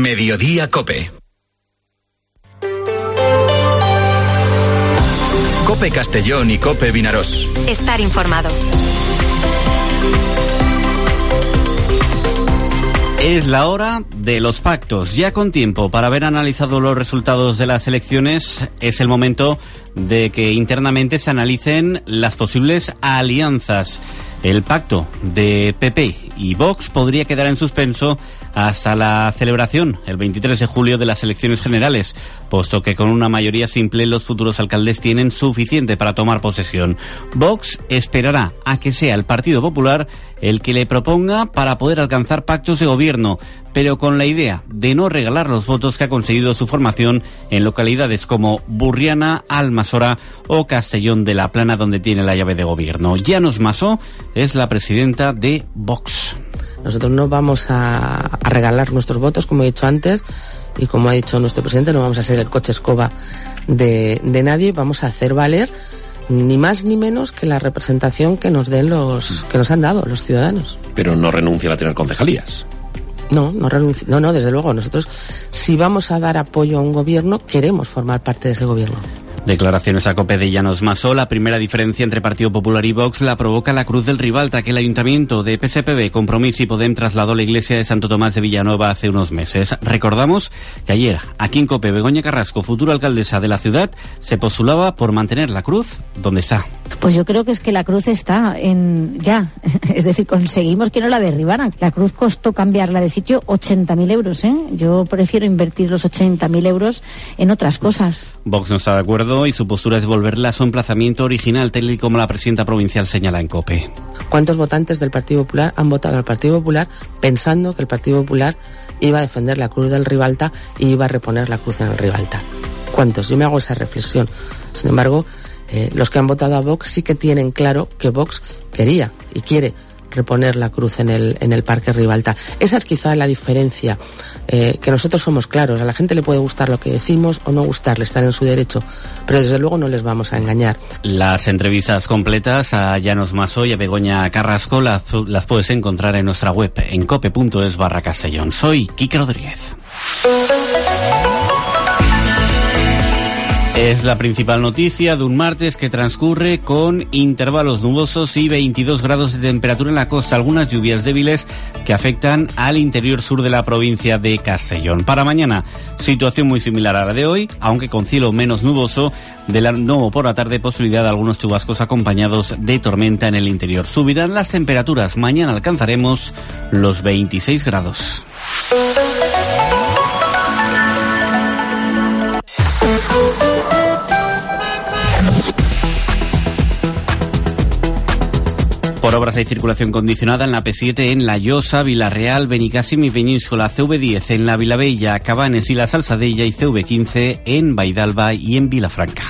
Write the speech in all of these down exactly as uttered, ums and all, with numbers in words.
Mediodía COPE. COPE Castellón y COPE Vinarós. Estar informado. Es la hora de los pactos. Ya con tiempo para haber analizado los resultados de las elecciones, es el momento de que internamente se analicen las posibles alianzas. El pacto de P P y Vox podría quedar en suspenso hasta la celebración, el veintitrés de julio, de las elecciones generales, puesto que con una mayoría simple los futuros alcaldes tienen suficiente para tomar posesión. Vox esperará a que sea el Partido Popular el que le proponga para poder alcanzar pactos de gobierno, pero con la idea de no regalar los votos que ha conseguido su formación en localidades como Burriana, Almasora o Castellón de la Plana, donde tiene la llave de gobierno. Llanos Masó es la presidenta de Vox. Nosotros no vamos a, a regalar nuestros votos, como he dicho antes, y como ha dicho nuestro presidente, no vamos a ser el coche escoba de, de nadie. Vamos a hacer valer ni más ni menos que la representación que nos den los que nos han dado los ciudadanos. Pero no renuncian a tener concejalías. No, no renuncio. No, no, desde luego. Nosotros, si vamos a dar apoyo a un gobierno, queremos formar parte de ese gobierno. Declaraciones a COPE de Llanos Masó. La primera diferencia entre Partido Popular y Vox la provoca la Cruz del Ribalta, que el Ayuntamiento de P S P B, Compromís y Podem trasladó a la iglesia de Santo Tomás de Villanueva hace unos meses. Recordamos que ayer, aquí en COPE, Begoña Carrasco, futura alcaldesa de la ciudad, se postulaba por mantener la cruz donde está. Pues yo creo que es que la cruz está en ya, es decir, conseguimos que no la derribaran. La cruz costó cambiarla de sitio ochenta mil euros, ¿eh? Yo prefiero invertir los ochenta mil euros en otras cosas. Vox no está de acuerdo y su postura es volverla a su emplazamiento original, tal y como la presidenta provincial señala en COPE. ¿Cuántos votantes del Partido Popular han votado al Partido Popular pensando que el Partido Popular iba a defender la cruz del Ribalta y iba a reponer la cruz en el Ribalta? ¿Cuántos? Yo me hago esa reflexión. Sin embargo, eh, los que han votado a Vox sí que tienen claro que Vox quería y quiere reponer la cruz en el en el Parque Ribalta. Esa es quizá la diferencia, eh, que nosotros somos claros. A la gente le puede gustar lo que decimos o no gustarle, estar en su derecho, pero desde luego no les vamos a engañar. Las entrevistas completas a Llanos Masó y a Begoña Carrasco las, las puedes encontrar en nuestra web en cope punto es barra Castellón. Soy Quique Rodríguez. Es la principal noticia de un martes que transcurre con intervalos nubosos y veintidós grados de temperatura en la costa, algunas lluvias débiles que afectan al interior sur de la provincia de Castellón. Para mañana, situación muy similar a la de hoy, aunque con cielo menos nuboso. De la nuevo por la tarde, posibilidad de algunos chubascos acompañados de tormenta en el interior. Subirán las temperaturas, mañana alcanzaremos los veintiséis grados. Por obras hay circulación condicionada en la P siete en La Llosa, Vilarreal, Benicàssim y Peñíscola, C V diez en la Vilavella, Cabanes y la Salsadella y C V quince en Vaidalba y en Vilafranca.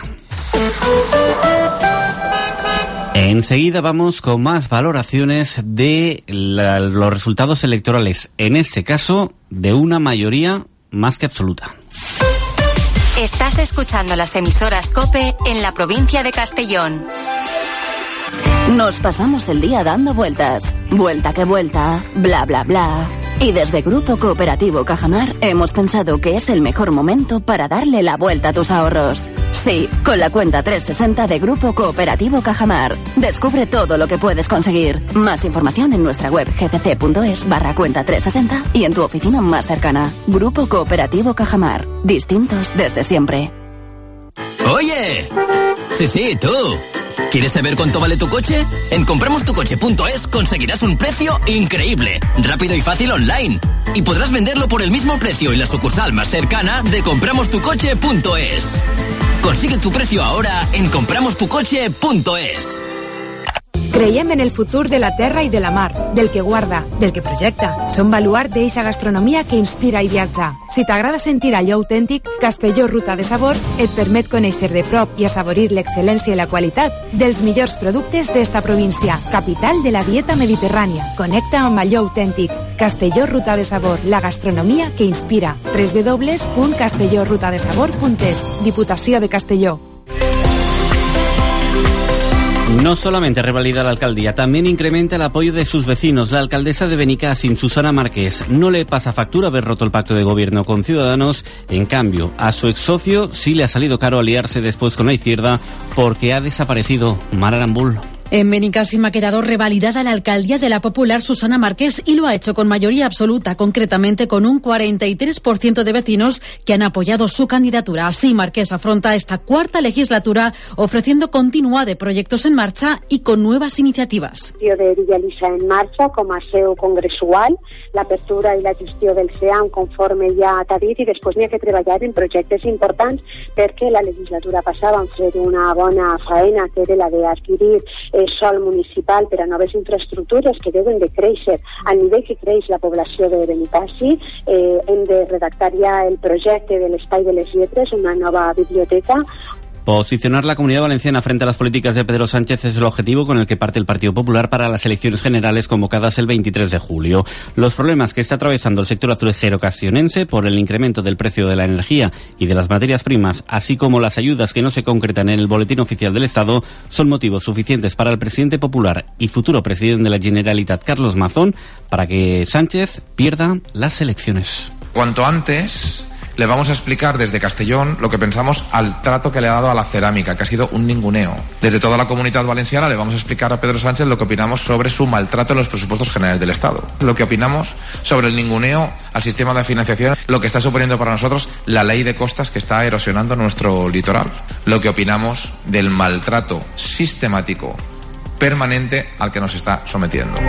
Enseguida vamos con más valoraciones de la, los resultados electorales, en este caso de una mayoría más que absoluta. Estás escuchando las emisoras COPE en la provincia de Castellón. Nos pasamos el día dando vueltas, vuelta que vuelta, bla bla bla. Y desde Grupo Cooperativo Cajamar hemos pensado que es el mejor momento para darle la vuelta a tus ahorros. Sí, con la cuenta trescientos sesenta de Grupo Cooperativo Cajamar. Descubre todo lo que puedes conseguir. Más información en nuestra web gcc.es barra cuenta trescientos sesenta y en tu oficina más cercana. Grupo Cooperativo Cajamar. Distintos desde siempre. ¡Oye! Sí, sí, tú. ¿Quieres saber cuánto vale tu coche? En compramos tu coche punto es conseguirás un precio increíble, rápido y fácil online. Y podrás venderlo por el mismo precio en la sucursal más cercana de compramos tu coche punto es. Consigue tu precio ahora en compramos tu coche punto es. Creiem en el futur de la terra i de la mar, del que guarda, del que projecta. Som baluart d'eixa gastronomia que inspira i viatja. Si t'agrada sentir allò autèntic, Castelló Ruta de Sabor et permet conèixer de prop i assaborir l'excel·lència i la qualitat dels millors productes d'esta província, capital de la dieta mediterrània. Connecta amb allò autèntic. Castelló Ruta de Sabor, la gastronomia que inspira. doble u doble u doble u punt castelló ruta de sabor punt es. Diputació de Castelló. No solamente revalida la alcaldía, también incrementa el apoyo de sus vecinos. La alcaldesa de Benicàssim, Susana Márquez, no le pasa factura haber roto el pacto de gobierno con Ciudadanos. En cambio, a su ex socio sí le ha salido caro aliarse después con la izquierda porque ha desaparecido. Mar Arambul. En Benicàssim ha quedado revalidada la alcaldía de la popular Susana Márquez y lo ha hecho con mayoría absoluta, concretamente con un cuarenta y tres por ciento de vecinos que han apoyado su candidatura. Así, Márquez afronta esta cuarta legislatura ofreciendo continuidad de proyectos en marcha y con nuevas iniciativas. La gestió de Villalisa en marxa com a seu congressual, l'apertura i la gestió del C E A M conforme ja t'ha dit, i després n'hi ha que treballar en projectes importants perquè la legislatura passada van fer una bona faena que era la d'adquirir eh, sol municipal per a noves infraestructures que deuen de créixer al nivell que creix la població de Benicàssim. Eh, hem de redactar ja el projecte de l'Espai de les Lletres, una nova biblioteca. Posicionar la Comunidad Valenciana frente a las políticas de Pedro Sánchez es el objetivo con el que parte el Partido Popular para las elecciones generales convocadas el veintitrés de julio. Los problemas que está atravesando el sector azulejero castionense por el incremento del precio de la energía y de las materias primas, así como las ayudas que no se concretan en el Boletín Oficial del Estado, son motivos suficientes para el presidente popular y futuro presidente de la Generalitat, Carlos Mazón, para que Sánchez pierda las elecciones. Cuanto antes le vamos a explicar desde Castellón lo que pensamos al trato que le ha dado a la cerámica, que ha sido un ninguneo. Desde toda la Comunidad Valenciana le vamos a explicar a Pedro Sánchez lo que opinamos sobre su maltrato en los presupuestos generales del Estado, lo que opinamos sobre el ninguneo al sistema de financiación, lo que está suponiendo para nosotros la ley de costas que está erosionando nuestro litoral, lo que opinamos del maltrato sistemático, permanente al que nos está sometiendo.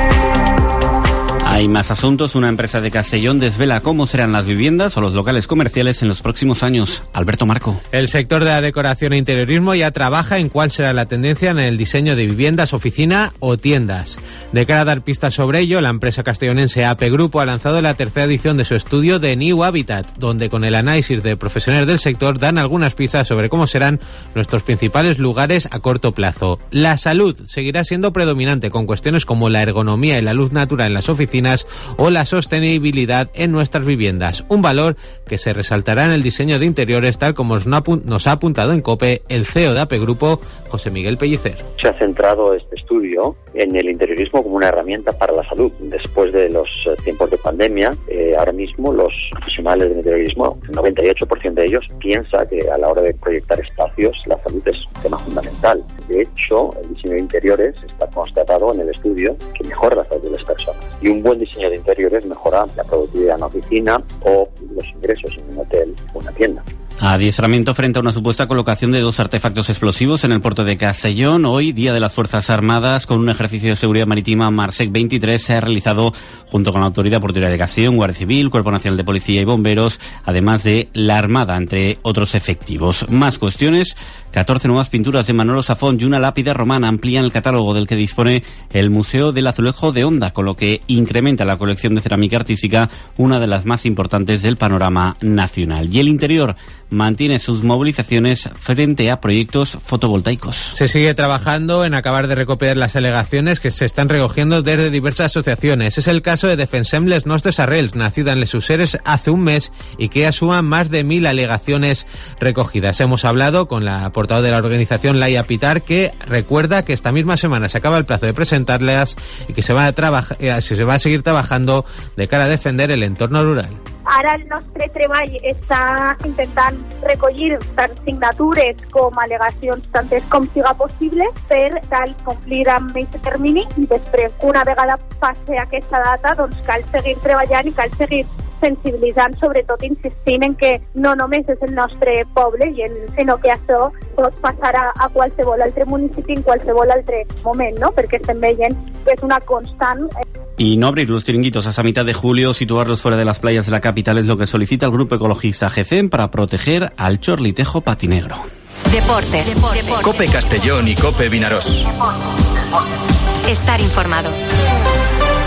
Hay más asuntos. Una empresa de Castellón desvela cómo serán las viviendas o los locales comerciales en los próximos años. Alberto Marco. El sector de la decoración e interiorismo ya trabaja en cuál será la tendencia en el diseño de viviendas, oficina o tiendas. De cara a dar pistas sobre ello, la empresa castellonense A P Grupo ha lanzado la tercera edición de su estudio de New Habitat, donde con el análisis de profesionales del sector dan algunas pistas sobre cómo serán nuestros principales lugares a corto plazo. La salud seguirá siendo predominante, con cuestiones como la ergonomía y la luz natural en las oficinas o la sostenibilidad en nuestras viviendas, un valor que se resaltará en el diseño de interiores, tal como nos ha apuntado en COPE el C E O de A P Grupo, José Miguel Pellicer. Se ha centrado este estudio en el interiorismo como una herramienta para la salud. Después de los tiempos de pandemia, eh, ahora mismo los profesionales del interiorismo, el noventa y ocho por ciento de ellos piensa que a la hora de proyectar espacios la salud es un tema fundamental. De hecho, el diseño de interiores está constatado en el estudio que mejora la salud de las personas. Y un buen diseño de interiores mejora la productividad en una oficina o los ingresos en un hotel o una tienda. Adiestramiento frente a una supuesta colocación de dos artefactos explosivos en el puerto de Castellón. Hoy, Día de las Fuerzas Armadas, con un ejercicio de seguridad marítima Marsec veintitrés, se ha realizado junto con la Autoridad Portuaria de Castellón, Guardia Civil, Cuerpo Nacional de Policía y Bomberos, además de la Armada, entre otros efectivos. Más cuestiones. catorce nuevas pinturas de Manolo Safón y una lápida romana amplían el catálogo del que dispone el Museo del Azulejo de Onda, con lo que incrementa la colección de cerámica artística, una de las más importantes del panorama nacional. Y el interior mantiene sus movilizaciones frente a proyectos fotovoltaicos. Se sigue trabajando en acabar de recopilar las alegaciones que se están recogiendo desde diversas asociaciones. Es el caso de Defensem les Nostres Arrels, nacida en Les Useres hace un mes y que asuma más de mil alegaciones recogidas. Hemos hablado con la portavoz de la organización, Laia Pitar, que recuerda que esta misma semana se acaba el plazo de presentarlas y que se va a, trabajar, se va a seguir trabajando de cara a defender el entorno rural. Ara el nostre treball està intentant recollir tant signatures com al·legacions tantes com siga possible per tal complir amb aquest termini i després, una vegada passe aquesta data, doncs cal seguir treballant i cal seguir sensibilitzant, sobretot insistint en que no només és el nostre poble, sinó que això pot passar a, a qualsevol altre municipi en qualsevol altre moment, ¿no? Perquè estem veient que és una constant. Y no abrir los chiringuitos hasta mitad de julio, situarlos fuera de las playas de la capital es lo que solicita el grupo ecologista G C E M para proteger al chorlitejo patinegro. Deportes. Deportes. COPE Castellón y COPE Vinarós. Estar informado.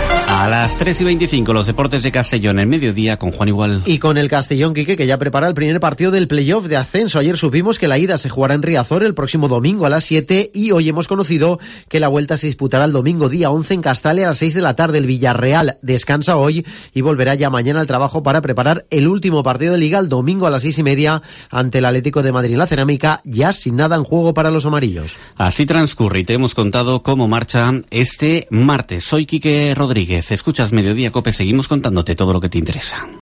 A las tres y veinticinco, los deportes de Castellón, en mediodía con Juan Igual. Y con el Castellón, Quique, que ya prepara el primer partido del playoff de ascenso. Ayer supimos que la ida se jugará en Riazor el próximo domingo a las siete y hoy hemos conocido que la vuelta se disputará el domingo día once en Castale a las seis de la tarde. El Villarreal descansa hoy y volverá ya mañana al trabajo para preparar el último partido de Liga el domingo a las seis y media ante el Atlético de Madrid en la Cerámica, ya sin nada en juego para los amarillos. Así transcurre y te hemos contado cómo marcha este martes. Soy Quique Rodríguez. Escuchas Mediodía Cope, seguimos contándote todo lo que te interesa.